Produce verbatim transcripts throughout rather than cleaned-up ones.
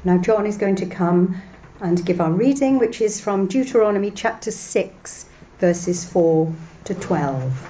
Now John is going to come and give our reading, which is from Deuteronomy chapter six, verses four to twelve.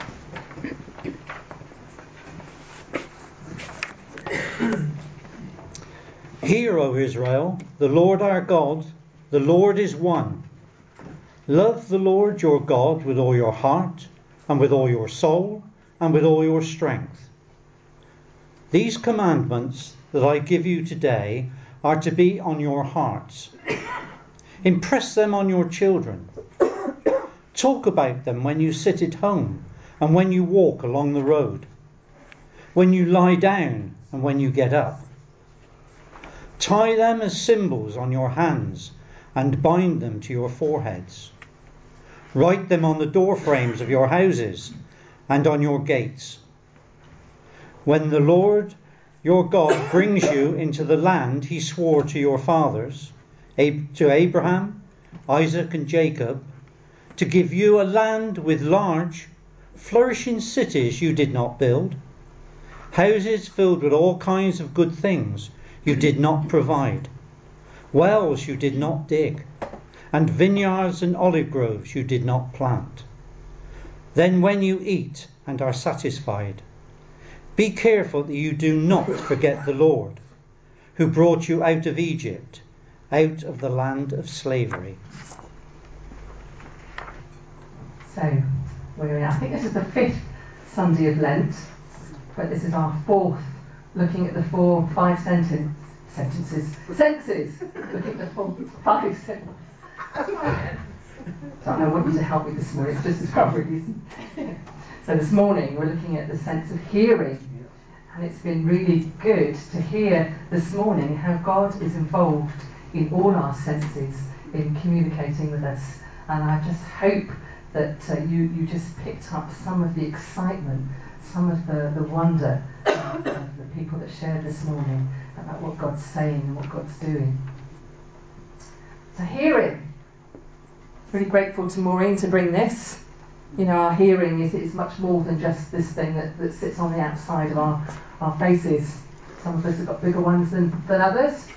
Hear, O Israel, the Lord our God, the Lord is one. Love the Lord your God with all your heart, and with all your soul, and with all your strength. These commandments that I give you today are to be on your hearts. Impress them on your children. Talk about them when you sit at home and when you walk along the road, when you lie down and when you get up. Tie them as symbols on your hands and bind them to your foreheads. Write them on the door frames of your houses and on your gates. When the Lord your God brings you into the land he swore to your fathers, to Abraham, Isaac and Jacob, to give you a land with large, flourishing cities you did not build, houses filled with all kinds of good things you did not provide, wells you did not dig, and vineyards and olive groves you did not plant. Then when you eat and are satisfied, be careful that you do not forget the Lord, who brought you out of Egypt, out of the land of slavery. So, we're, I think this is the fifth Sunday of Lent, but this is our fourth, looking at the four, five sentence, sentences, senses, looking at the four, five sentences. So I want you to help me this morning, it's just as well really. So this morning we're looking at the sense of hearing, and it's been really good to hear this morning how God is involved in all our senses in communicating with us. And I just hope that uh, you, you just picked up some of the excitement, some of the, the wonder of, of the people that shared this morning about what God's saying and what God's doing. So hearing. Really grateful to Maureen to bring this. You know, our hearing is, is much more than just this thing that, that sits on the outside of our, our faces. Some of us have got bigger ones than, than others.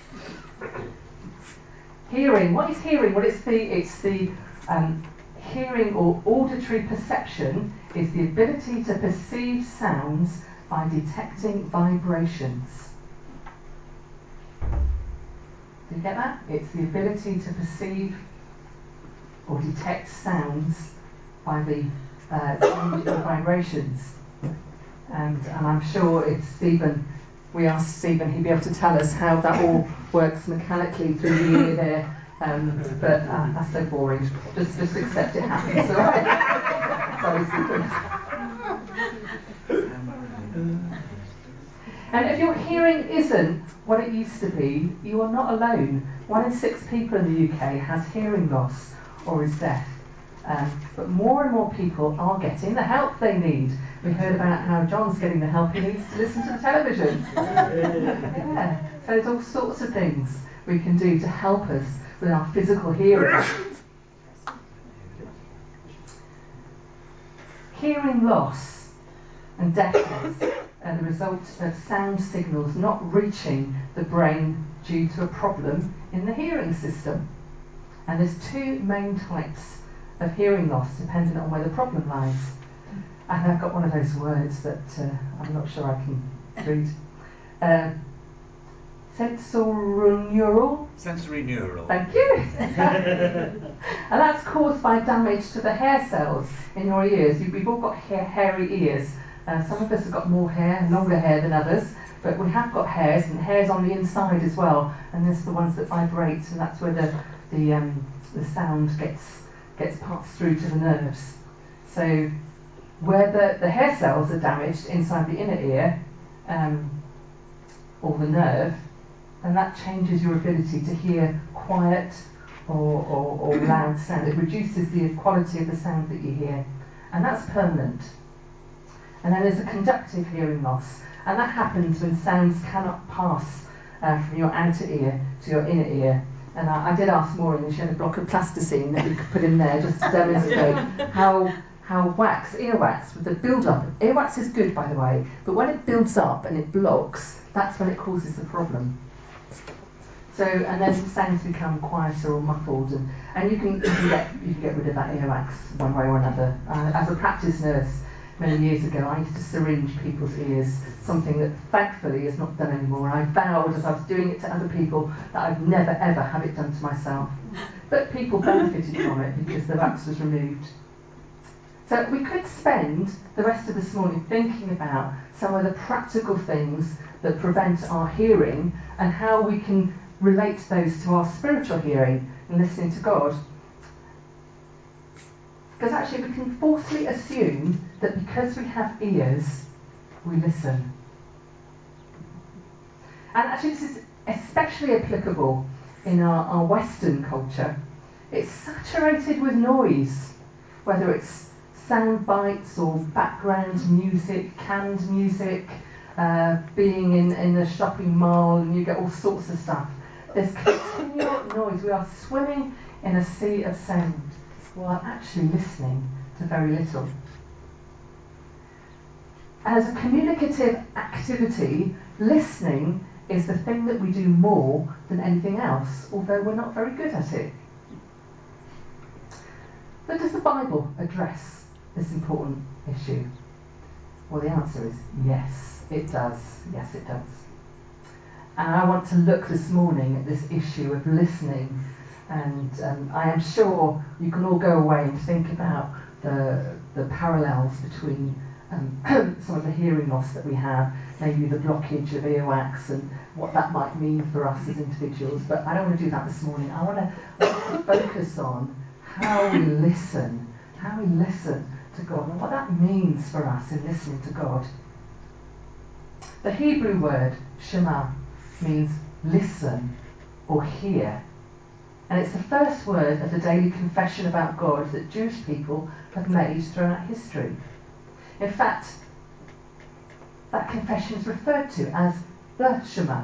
Hearing. What is hearing? Well, it's the, it's the um, hearing or auditory perception is the ability to perceive sounds by detecting vibrations. Do you get that? It's the ability to perceive or detect sounds by the uh, change in vibrations. And, and I'm sure if Stephen, we asked Stephen, he'd be able to tell us how that all works mechanically through the ear there. Um, but uh, that's so boring. Just, just accept it happens, all right? Sorry, Stephen. And if your hearing isn't what it used to be, you are not alone. One in six people in the U K has hearing loss or is deaf. Um, but more and more people are getting the help they need. We heard about how John's getting the help he needs to listen to the television. Yeah. So there's all sorts of things we can do to help us with our physical hearing. Hearing loss and deafness are the result of sound signals not reaching the brain due to a problem in the hearing system. And there's two main types of hearing loss depending on where the problem lies. And I've got one of those words that uh, I'm not sure I can read. Uh, sensorineural. Sensory neural. Thank you. And that's caused by damage to the hair cells in your ears. We've all got hair, hairy ears. Uh, some of us have got more hair, longer hair than others, but we have got hairs, and hairs on the inside as well. And there's the ones that vibrate, and that's where the the um, the sound gets gets passed through to the nerves. So where the, the hair cells are damaged inside the inner ear, um, or the nerve, then that changes your ability to hear quiet or, or, or loud sound. It reduces the quality of the sound that you hear, and that's permanent. And then there's a conductive hearing loss, and that happens when sounds cannot pass uh, from your outer ear to your inner ear. And I, I did ask Maureen, and she had a block of plasticine that we could put in there just to demonstrate how how wax, earwax, with the build-up. Earwax is good, by the way, but when it builds up and it blocks, that's when it causes the problem. So, and then sounds become quieter or muffled, and, and you can you can get you can get rid of that earwax one way or another. Uh, as a practice nurse many years ago, I used to syringe people's ears, something that thankfully is not done anymore. I vowed as I was doing it to other people that I'd never ever have it done to myself. But people benefited from it because the wax was removed. So we could spend the rest of this morning thinking about some of the practical things that prevent our hearing and how we can relate those to our spiritual hearing and listening to God. Because actually we can falsely assume that because we have ears, we listen. And actually this is especially applicable in our, our Western culture. It's saturated with noise, whether it's sound bites or background music, canned music, uh, being in, in a shopping mall, and you get all sorts of stuff. There's continual noise. We are swimming in a sea of sound while actually listening to very little. As a communicative activity, listening is the thing that we do more than anything else, although we're not very good at it. But does the Bible address this important issue? Well, the answer is yes, it does. Yes, it does. And I want to look this morning at this issue of listening, and um, I am sure you can all go away and think about the, the parallels between um, some of the hearing loss that we have, maybe the blockage of earwax and what that might mean for us as individuals. But I don't want to do that this morning. I want to, I want to focus on how we listen, how we listen to God, and what that means for us in listening to God. The Hebrew word Shema means listen or hear, and it's the first word of the daily confession about God that Jewish people have made throughout history. In fact, that confession is referred to as the Shema,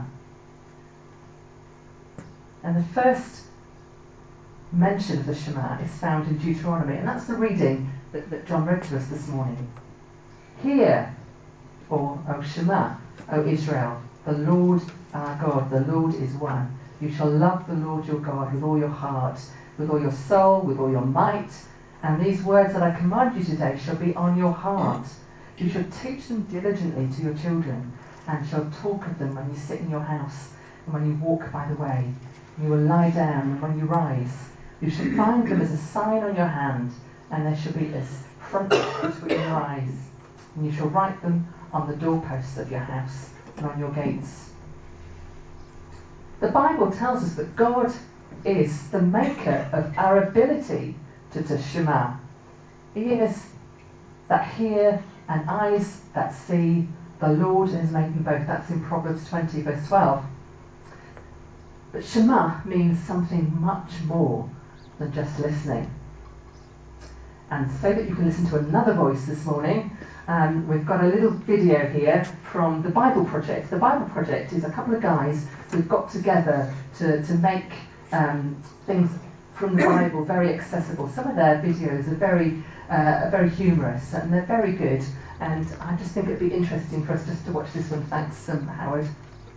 and the first mention of the Shema is found in Deuteronomy, and that's the reading that, that John read to us this morning. Hear, or O Shema, O Israel, the Lord our God, the Lord is one. You shall love the Lord your God with all your heart, with all your soul, with all your might, and these words that I command you today shall be on your heart. You shall teach them diligently to your children, and shall talk of them when you sit in your house, and when you walk by the way. You will lie down, and when you rise, you shall find them as a sign on your hand, and they shall be as frontlets between your eyes. And you shall write them on the doorposts of your house and on your gates. The Bible tells us that God is the maker of our ability to, to Shema. Ears that hear and eyes that see, the Lord has made them both. That's in Proverbs twenty, verse twelve. But Shema means something much more than just listening. And so that you can listen to another voice this morning, um, we've got a little video here from the Bible Project. The Bible Project is a couple of guys who've got together to, to make um, things from the Bible very accessible. Some of their videos are very, uh, very humorous and they're very good. And I just think it'd be interesting for us just to watch this one. Thanks, um, Howard.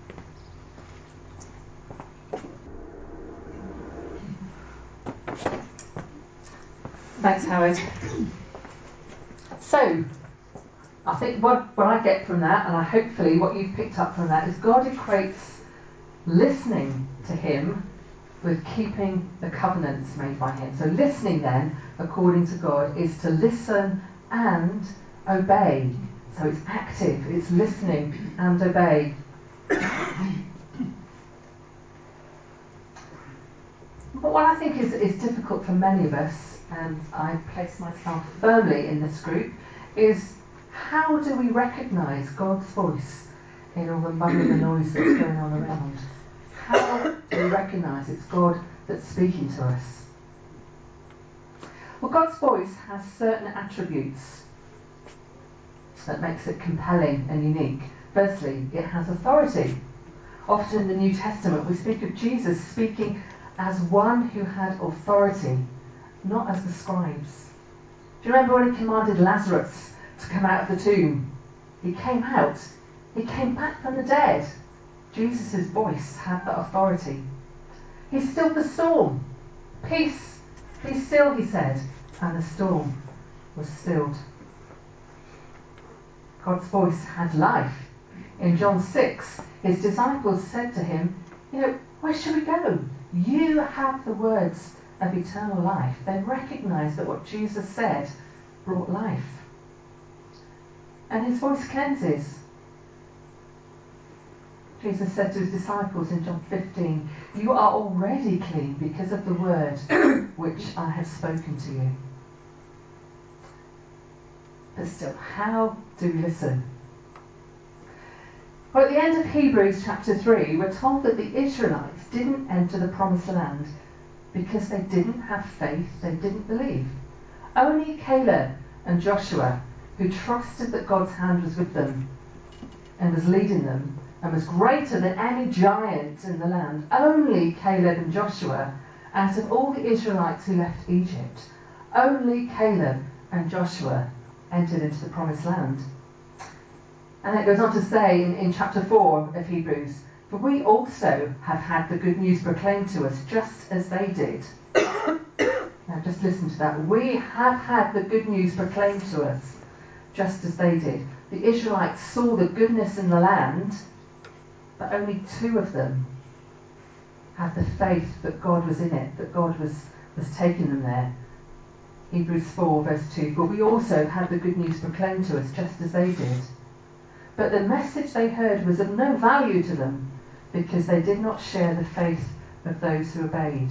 Thanks, Howard. So, I think what, what I get from that, and I hopefully what you've picked up from that, is God equates listening to him with keeping the covenants made by him. So listening then, according to God, is to listen and obey. So it's active, it's listening and obey. But what I think is, is difficult for many of us, and I place myself firmly in this group, is how do we recognise God's voice in all the muddle and the noise that's going on around? How do we recognise it's God that's speaking to us? Well, God's voice has certain attributes that makes it compelling and unique. Firstly, it has authority. Often in the New Testament we speak of Jesus speaking as one who had authority, not as the scribes. Do you remember when he commanded Lazarus to come out of the tomb? He came out. He came back from the dead. Jesus' voice had that authority. He stilled the storm. Peace, be still, he said, and the storm was stilled. God's voice had life. In John six, his disciples said to him, you know, where should we go? You have the words of eternal life. They recognised that what Jesus said brought life. And his voice cleanses. Jesus said to his disciples in John fifteen, you are already clean because of the word which I have spoken to you. But still, how do we listen? Well, at the end of Hebrews chapter three, we're told that the Israelites didn't enter the promised land because they didn't have faith, they didn't believe. Only Caleb and Joshua, who trusted that God's hand was with them and was leading them and was greater than any giant in the land, only Caleb and Joshua, out of all the Israelites who left Egypt, only Caleb and Joshua entered into the promised land. And it goes on to say in, in chapter four of Hebrews, for we also have had the good news proclaimed to us just as they did. Now just listen to that. We have had the good news proclaimed to us just as they did. The Israelites saw the goodness in the land, but only two of them had the faith that God was in it, that God was, was taking them there. Hebrews four verse two, but we also had the good news proclaimed to us just as they did. But the message they heard was of no value to them because they did not share the faith of those who obeyed.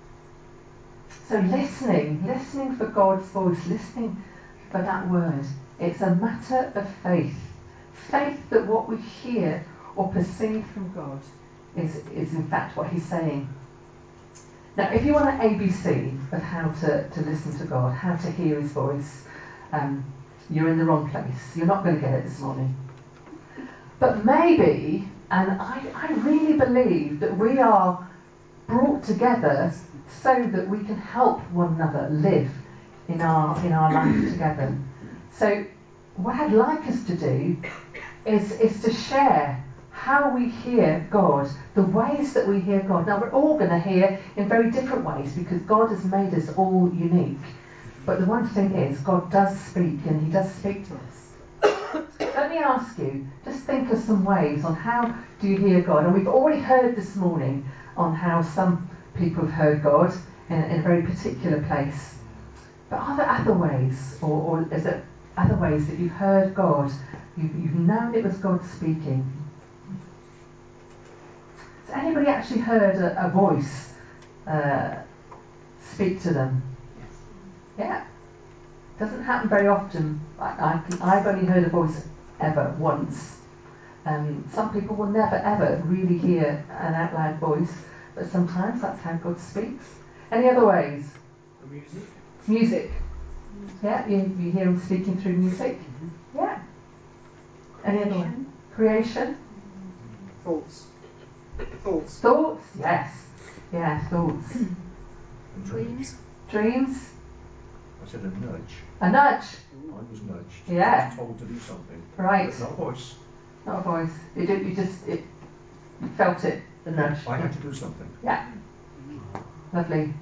So listening, listening for God's voice, listening for that word, it's a matter of faith. Faith that what we hear or perceive from God is, is in fact what he's saying. Now, if you want an A B C of how to, to listen to God, how to hear his voice, um, you're in the wrong place. You're not going to get it this morning. But maybe, and I, I really believe that we are brought together so that we can help one another live in our in our life together. So what I'd like us to do is, is to share how we hear God, the ways that we hear God. Now we're all going to hear in very different ways because God has made us all unique. But the one thing is, God does speak, and he does speak to us. Let me ask you, just think of some ways on how do you hear God. And we've already heard this morning on how some people have heard God in, in a very particular place. But are there other ways, or, or is there other ways that you've heard God, you've, you've known it was God speaking? Has anybody actually heard a, a voice uh, speak to them? Yeah. Doesn't happen very often. I, I, I've only heard a voice ever once. Um, some people will never ever really hear an out loud voice, but sometimes that's how God speaks. Any other ways? Music. Music. Yeah, you, you hear him speaking through music. Mm-hmm. Yeah. Any other one? Creation. Thoughts. Thoughts. Thoughts. Yes. Yeah, thoughts. Dreams. Dreams. I said a nudge. A nudge. I was nudged. Yeah. I was told to do something. Right. But not a voice. Not a voice. You, did, you just it, you felt it, the nudge. I had to do something. Yeah. Lovely.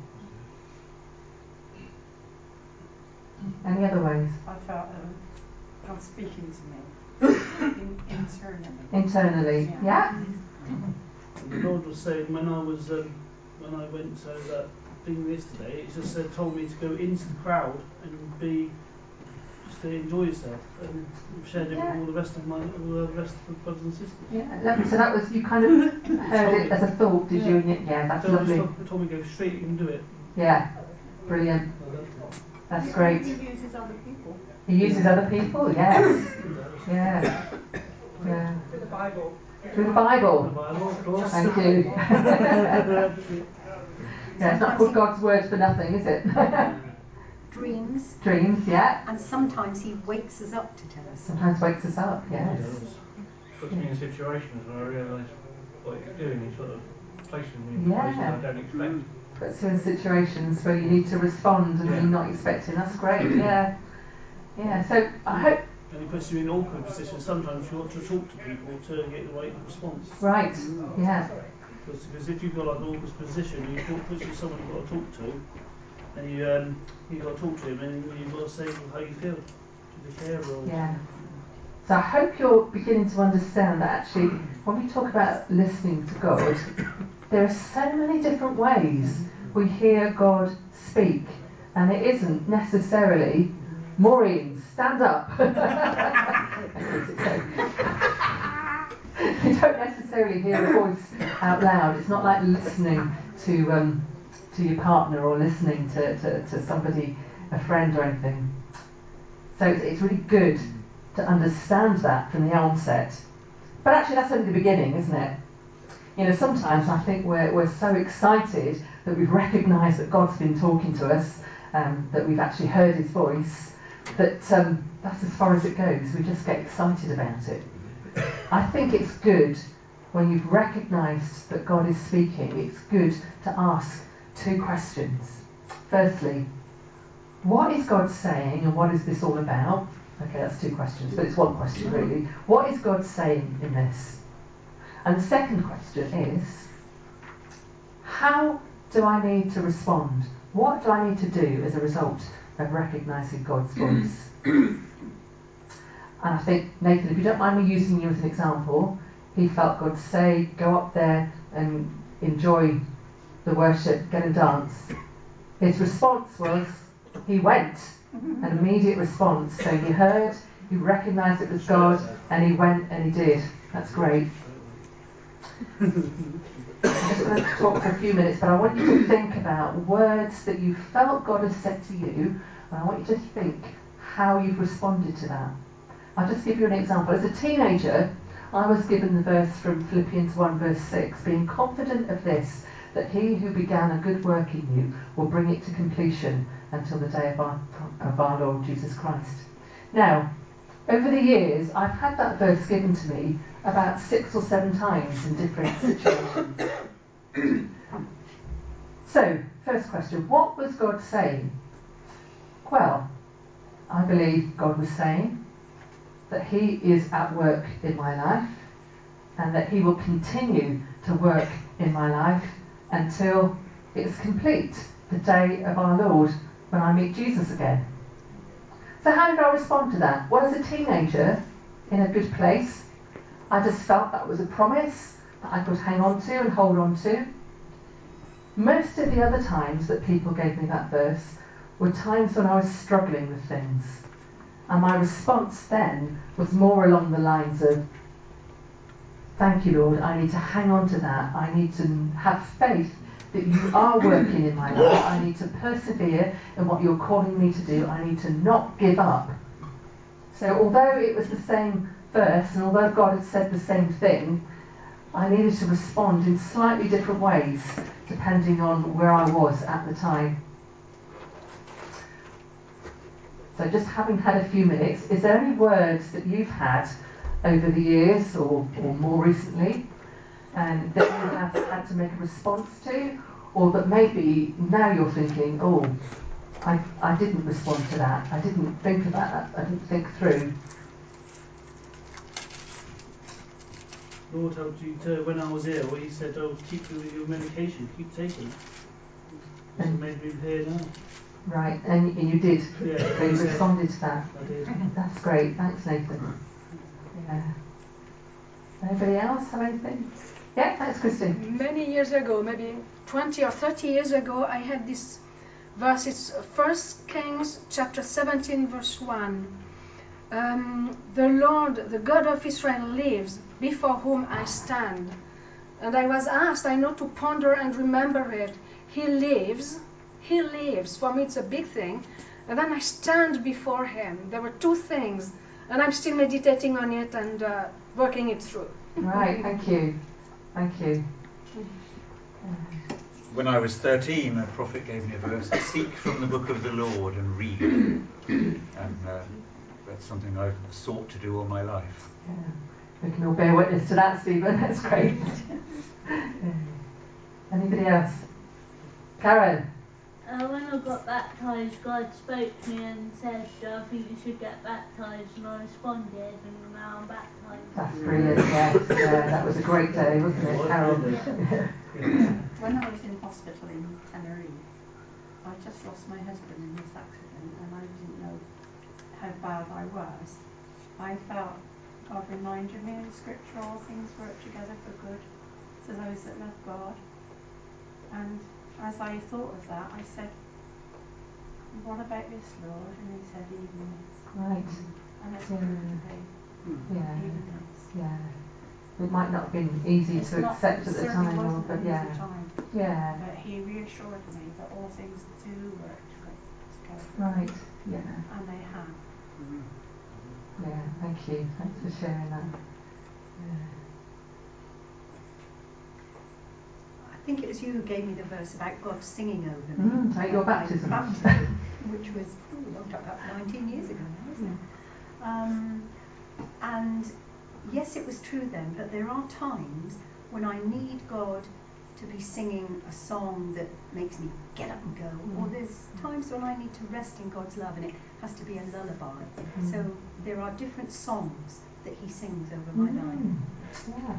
Any other ways? I felt um, God speaking to me in, internally. Internally. Yeah. And the Lord was saying when I was um, when I went to that thing yesterday, it just said, told me to go into the crowd and be just to enjoy yourself, and shared it Yeah. with all the rest of my all the rest of the brothers and sisters. Yeah. Lovely. So that was, you kind of heard it as a thought, did you? And yeah, that's So lovely. He told me to go straight and do it. Yeah. Brilliant. That's great. He uses other people. He uses other people. Yes. Yeah. Yeah. Through the Bible. Through the The Bible. Bible, of course. Thank you. Yeah, it's not called God's word for nothing, is it? Dreams. Dreams, yeah. And sometimes he wakes us up to tell us. Sometimes wakes us up, yes. It does. Puts me in situations where I realise what he's doing. He's sort of placing me in Yeah. places I don't expect. Puts you in situations where you need to respond and Yeah. you're not expecting. That's great, yeah. Yeah, so I hope. And he puts you in awkward positions. Sometimes you want to talk to people to get the right response. Right, yeah. Because if you've got like an awkward position, you talk, push to someone you've got to talk to, and you um, you've got to talk to him, and you've got to say how you feel to the carer. Or Yeah. So I hope you're beginning to understand that actually, when we talk about listening to God, there are so many different ways we hear God speak, and it isn't necessarily, Maureen, stand up. You don't necessarily hear a voice out loud. It's not like listening to um, to your partner or listening to, to, to somebody, a friend or anything. So it's, it's really good to understand that from the onset. But actually that's only the beginning, isn't it? You know, sometimes I think we're, we're so excited that we've recognised that God's been talking to us, um, that we've actually heard his voice, that um, that's as far as it goes. We just get excited about it. I think it's good when you've recognised that God is speaking, it's good to ask two questions. Firstly, what is God saying and what is this all about? Okay, that's two questions, but it's one question really. What is God saying in this? And the second question is, how do I need to respond? What do I need to do as a result of recognising God's voice? And I think, Nathan, if you don't mind me using you as an example, he felt God say, go up there and enjoy the worship, get a dance. His response was, he went. An immediate response. So he heard, he recognised it was God, and he went and he did. That's great. I'm just going to talk for a few minutes, but I want you to think about words that you felt God has said to you, and I want you to think how you've responded to that. I'll just give you an example. As a teenager, I was given the verse from Philippians one verse six, being confident of this, that he who began a good work in you will bring it to completion until the day of our, of our Lord Jesus Christ. Now, over the years, I've had that verse given to me about six or seven times in different situations. So, first question, what was God saying? Well, I believe God was saying that he is at work in my life and that he will continue to work in my life until it's complete, the day of our Lord, when I meet Jesus again. So how did I respond to that? Well, as a teenager, in a good place, I just felt that was a promise that I could hang on to and hold on to. Most of the other times that people gave me that verse were times when I was struggling with things. And my response then was more along the lines of, thank you, Lord, I need to hang on to that. I need to have faith that you are working in my life. I need to persevere in what you're calling me to do. I need to not give up. So although it was the same verse, and although God had said the same thing, I needed to respond in slightly different ways, depending on where I was at the time. So just having had a few minutes, is there any words that you've had over the years or, or more recently and that you have had to make a response to, or that maybe now you're thinking, oh, I, I didn't respond to that, I didn't think about that, I didn't think through. Lord helped you to, when I was ill, he said, oh, keep doing your medication, keep taking it. Which And- made me here now. Right, and, and you did. Yeah, So you yeah. responded to that. I did. That's great. Thanks, Nathan. Yeah. Anybody else have anything? Yeah, thanks, Christine. Many years ago, maybe twenty or thirty years ago, I had this verse. It's First Kings chapter seventeen, verse one. Um, the Lord, the God of Israel, lives, before whom I stand. And I was asked, I know, to ponder and remember it. He lives. He lives. For me, it's a big thing. And then I stand before him. There were two things. And I'm still meditating on it and uh, working it through. Right, thank you. Thank you. When I was thirteen, a prophet gave me a verse, seek from the book of the Lord and read. And uh, that's something I've sought to do all my life. Yeah. We can all bear witness to that, Stephen. That's great. Anybody else? Karen? uh, when I got baptised, God spoke to me and said, I think you should get baptised, and I responded, and now I'm baptised. That's brilliant, yes. Yeah, that was a great day, wasn't it, Carol? When I was in hospital in Tenerife, I just lost my husband in this accident, and I didn't know how bad I was. I felt God reminded me in Scripture, all things work together for good to those that love God. And as I thought of that, I said, what about this, Lord? And he said, even this. Right. And it's Yeah. proved to be. Yeah. Even this. Yeah. It might not have been easy It's to not, accept it at the certainly time, or, wasn't but an yeah. easy time. Yeah. But he reassured me that all things do work together. Right. Yeah. And they have. Yeah. Thank you. Thanks for sharing that. Yeah. I think it was you who gave me the verse about God singing over me. Mm, at your baptism. baptism, which was ooh, long time, about nineteen years ago now, isn't it? Um, and yes, it was true then, but there are times when I need God to be singing a song that makes me get up and go, mm. or there's times when I need to rest in God's love and it has to be a lullaby. Mm. So there are different songs that he sings over my mm. life. Yeah.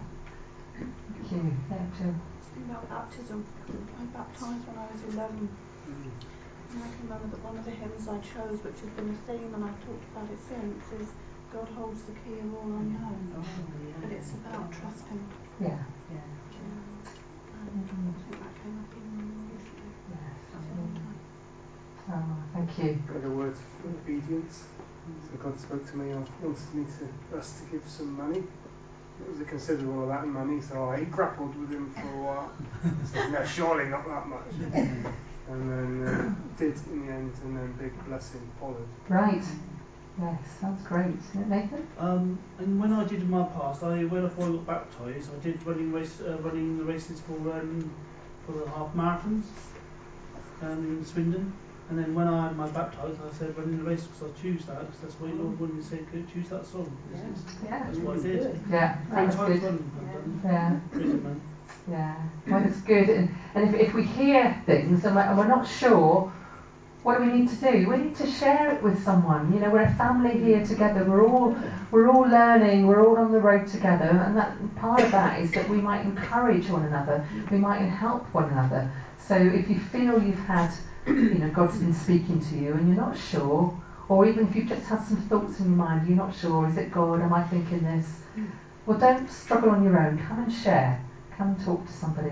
Thank you. Yeah, Jill. About baptism, I baptised when I was eleven, mm. and I can remember that one of the hymns I chose, which has been a theme and I've talked about it since, is God holds the key of all unknown. Oh, yeah. But it's about trusting. Yeah. Yeah. yeah. And mm-hmm. I think that came up even more recently. Yes. That's a long time. Oh, thank you. Got a word for obedience. So God spoke to me and wanted me to us to give some money. It was a considerable amount of money, so I grappled with him for a while. So, no, surely not that much. And then uh, did in the end, and then big blessing followed. Right. Yes, sounds great. Nathan? Um, and when I did in my past, I when I got baptised, I did running race, uh, running the races for um, for the half marathons um, in Swindon. And then when I had my baptised, I said running the race because I choose that because that's why Lord wanted me to say choose that song. Yeah. Yeah. That's what I did. Yeah. Three times good. running. Yeah. Brilliant. Yeah. Well, it's good. And, and if, if we hear things and we're, and we're not sure, what do we need to do? We need to share it with someone. You know, we're a family here together. We're all we're all learning. We're all on the road together. And that part of that is that we might encourage one another. We might help one another. So if you feel you've had, you know, God's been speaking to you and you're not sure, or even if you've just had some thoughts in your mind, you're not sure, is it God? Am I thinking this? Well, don't struggle on your own. Come and share. Come and talk to somebody.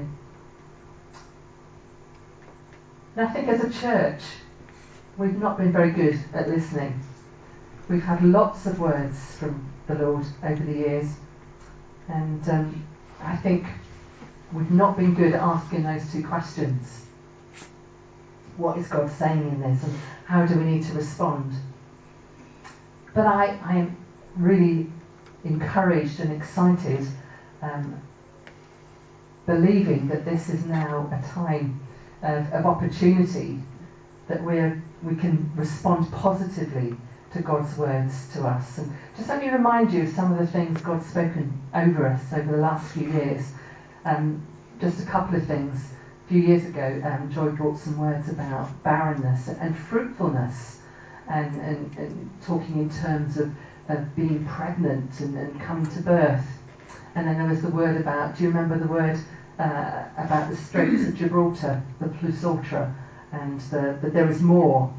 And I think as a church, we've not been very good at listening. We've had lots of words from the Lord over the years, and um, I think we've not been good at asking those two questions. What is God saying in this, and how do we need to respond? But I, I am really encouraged and excited, um, believing that this is now a time of, of opportunity, that we're, we can respond positively to God's words to us. And just let me remind you of some of the things God's spoken over us over the last few years. Um, just a couple of things. A few years ago, um, Joy brought some words about barrenness and fruitfulness, and, and, and talking in terms of, of being pregnant and, and coming to birth. And then there was the word about, do you remember the word uh, about the Straits of Gibraltar, the plus ultra, and the, that there is more.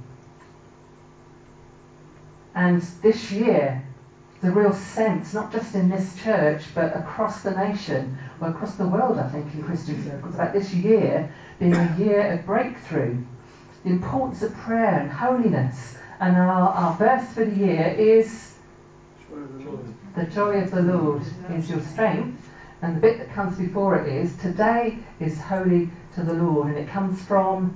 And this year, the real sense, not just in this church, but across the nation, or across the world, I think, in Christian circles, about this year being a year of breakthrough. The importance of prayer and holiness. And our, our verse for the year is, the joy of the Lord is your strength. And the bit that comes before it is, today is holy to the Lord. And it comes from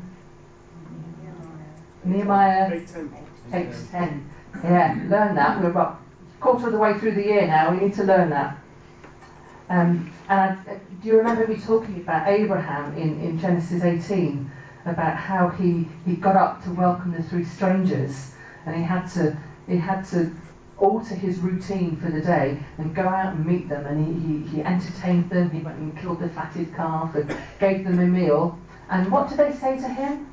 Nehemiah eight ten. Yeah, learn that. We're about a quarter of the way through the year now. We need to learn that. Um, and I, do you remember me talking about Abraham in, in Genesis eighteen, about how he, he got up to welcome the three strangers, and he had to he had to alter his routine for the day and go out and meet them, and he, he, he entertained them. He went and killed the fatted calf and gave them a meal. And what did they say to him?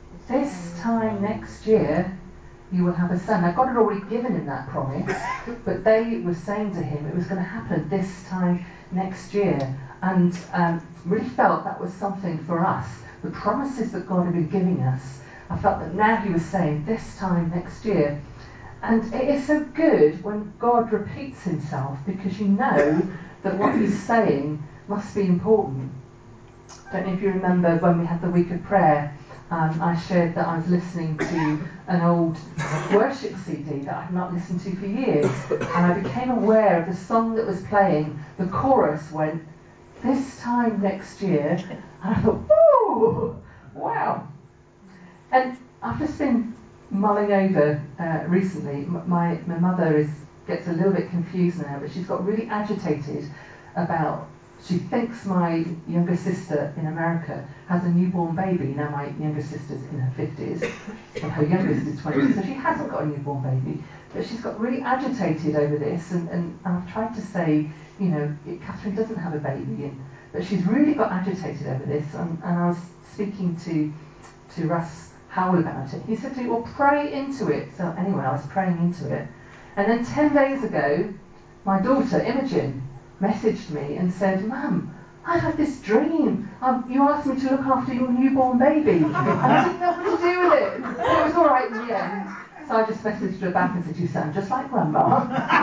this time next year you will have a son. Now God had already given him that promise, but they were saying to him it was going to happen this time next year. And um, really felt that was something for us. The promises that God had been giving us, I felt that now he was saying this time next year. And it is so good when God repeats himself, because you know that what he's saying must be important. I don't know if you remember when we had the week of prayer, um, I shared that I was listening to an old worship C D that I've not listened to for years, and I became aware of the song that was playing. The chorus went, "This time next year," and I thought, "Whoa, wow!" And I've just been mulling over uh, recently. My my mother is gets a little bit confused now, but she's got really agitated about. She thinks my younger sister in America has a newborn baby. Now my younger sister's in her fifties, and her youngest is twenty, so she hasn't got a newborn baby. But she's got really agitated over this, and, and I've tried to say, you know, Catherine doesn't have a baby, and, but she's really got agitated over this. And, and I was speaking to to Russ Howell about it. He said to me, "Well, pray into it." So anyway, I was praying into it, and then ten days ago, my daughter Imogen messaged me and said, "Mum, I've had this dream. Um, you asked me to look after your newborn baby, and I didn't know what to do with it. But it was all right in the end." So I just messaged her back and said, "You sound just like Grandma."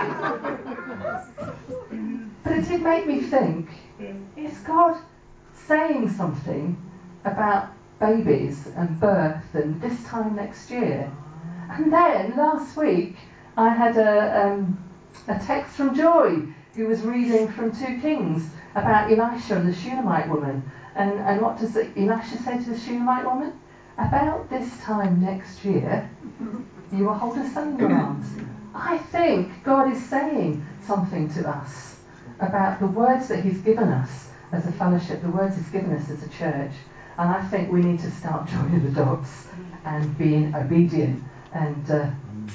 But it did make me think, is God saying something about babies and birth and this time next year? And then last week I had a, um, a text from Joy, who was reading from two Kings about Elisha and the Shunammite woman. And, and what does Elisha say to the Shunammite woman? "About this time next year, you will hold a son in your arms." I think God is saying something to us about the words that he's given us as a fellowship, the words he's given us as a church. And I think we need to start joining the dots and being obedient and, uh,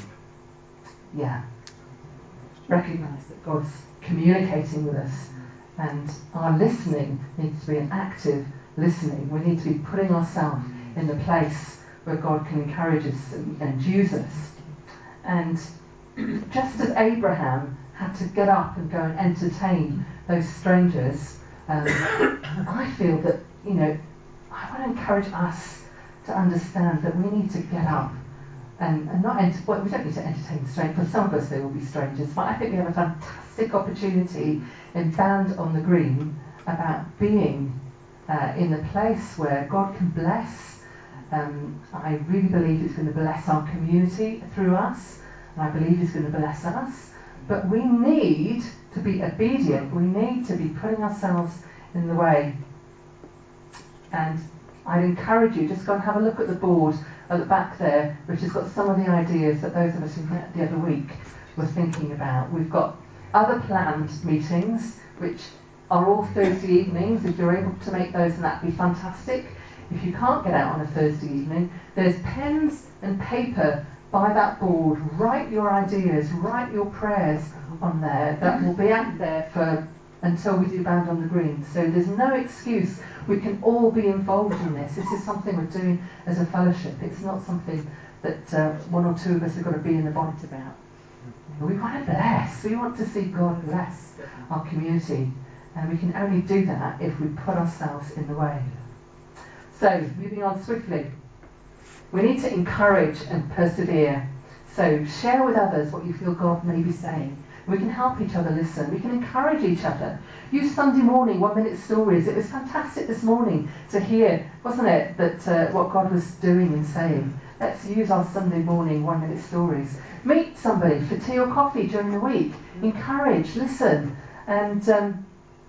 yeah, recognise that God's communicating with us, and our listening needs to be an active listening. We need to be putting ourselves in the place where God can encourage us and, and use us. And just as Abraham had to get up and go and entertain those strangers, um, I feel that, you know, I want to encourage us to understand that we need to get up and, and not enter, well, we don't need to entertain strangers. For some of us they will be strangers, but I think we have a fantastic opportunity in Band on the Green about being uh, in the place where God can bless. Um, I really believe he's going to bless our community through us, and I believe he's going to bless us. But we need to be obedient. We need to be putting ourselves in the way. And I'd encourage you, just go and have a look at the board at the back there, which has got some of the ideas that those of us who met the other week were thinking about. We've got other planned meetings, which are all Thursday evenings. If you're able to make those, then that'd be fantastic. If you can't get out on a Thursday evening, there's pens and paper by that board. Write your ideas, write your prayers on there. That will be out there for until we do Band on the Green. So there's no excuse. We can all be involved in this. This is something we're doing as a fellowship. It's not something that uh, one or two of us have got to be in the bonnet about. We want to bless. We want to see God bless our community. And we can only do that if we put ourselves in the way. So, moving on swiftly. We need to encourage and persevere. So, share with others what you feel God may be saying. We can help each other listen. We can encourage each other. Use Sunday morning one-minute stories. It was fantastic this morning to hear, wasn't it, that uh, what God was doing and saying. Let's use our Sunday morning one-minute stories. Meet somebody for tea or coffee during the week. Encourage, listen, and um,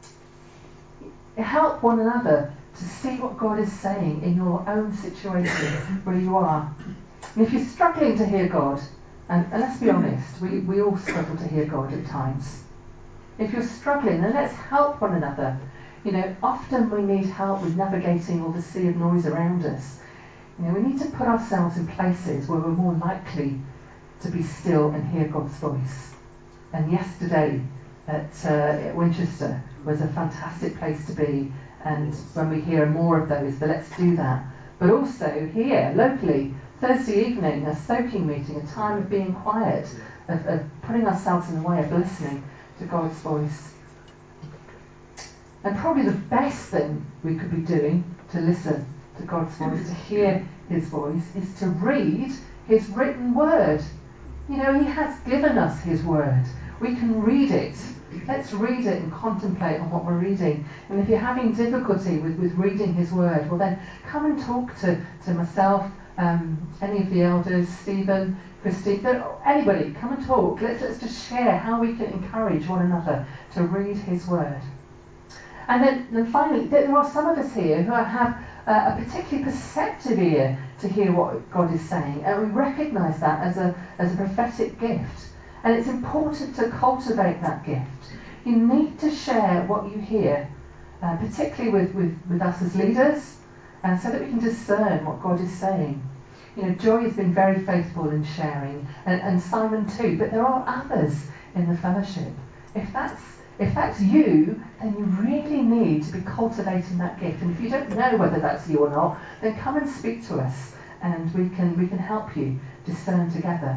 help one another to see what God is saying in your own situation where you are. And if you're struggling to hear God, and, and let's be honest, we, we all struggle to hear God at times. If you're struggling, then let's help one another. You know, often we need help with navigating all the sea of noise around us. You know, we need to put ourselves in places where we're more likely to be still and hear God's voice. And yesterday at, uh, at Winchester was a fantastic place to be. And when we hear more of those, but let's do that. but also here, locally, Thursday evening, a soaking meeting, a time of being quiet, of, of putting ourselves in the way of listening to God's voice. And probably the best thing we could be doing to listen to God's voice, to hear his voice, is to read his written word. You know, he has given us his word. We can read it. Let's read it and contemplate on what we're reading. And if you're having difficulty with, with reading his word, well then come and talk to, to myself, um, any of the elders, Stephen, Christine, anybody, come and talk. Let's, let's just share how we can encourage one another to read his word. And then, then finally, there are some of us here who have uh, a particularly perceptive ear to hear what God is saying, and we recognise that as a as a prophetic gift. And it's important to cultivate that gift. You need to share what you hear, uh, particularly with, with, with us as leaders, and so that we can discern what God is saying. You know, Joy has been very faithful in sharing, and, and Simon too, but there are others in the fellowship. If that's If that's you, then you really need to be cultivating that gift. And if you don't know whether that's you or not, then come and speak to us, and we can we can help you discern together.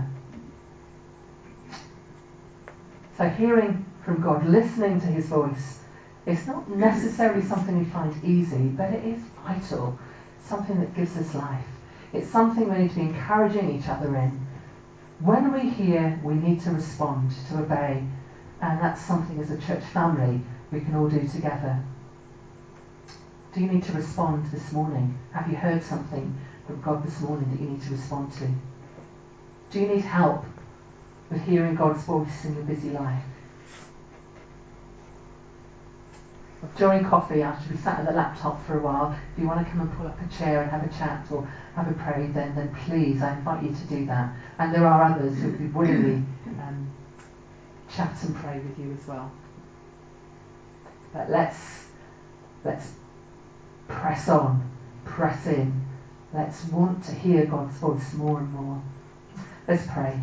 So hearing from God, listening to his voice, it's not necessarily something we find easy, but it is vital, something that gives us life. It's something we need to be encouraging each other in. When we hear, we need to respond, to obey. And that's something as a church family we can all do together. Do you need to respond this morning? Have you heard something from God this morning that you need to respond to? Do you need help with hearing God's voice in your busy life? During coffee, after we sat at the laptop for a while, if you want to come and pull up a chair and have a chat or have a pray, then, then please, I invite you to do that. And there are others who would be willingly um, chat and pray with you as well. But let's let's press on, press in. Let's want to hear God's voice more and more. Let's pray.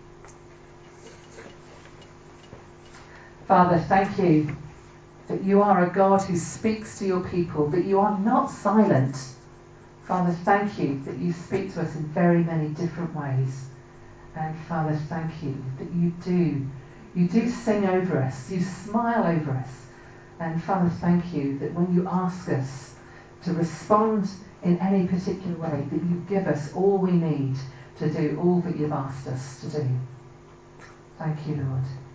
Father, thank you that you are a God who speaks to your people, that you are not silent. Father, thank you that you speak to us in very many different ways. And Father, thank you that you do You do sing over us. You smile over us. And Father, thank you that when you ask us to respond in any particular way, that you give us all we need to do all that you've asked us to do. Thank you, Lord.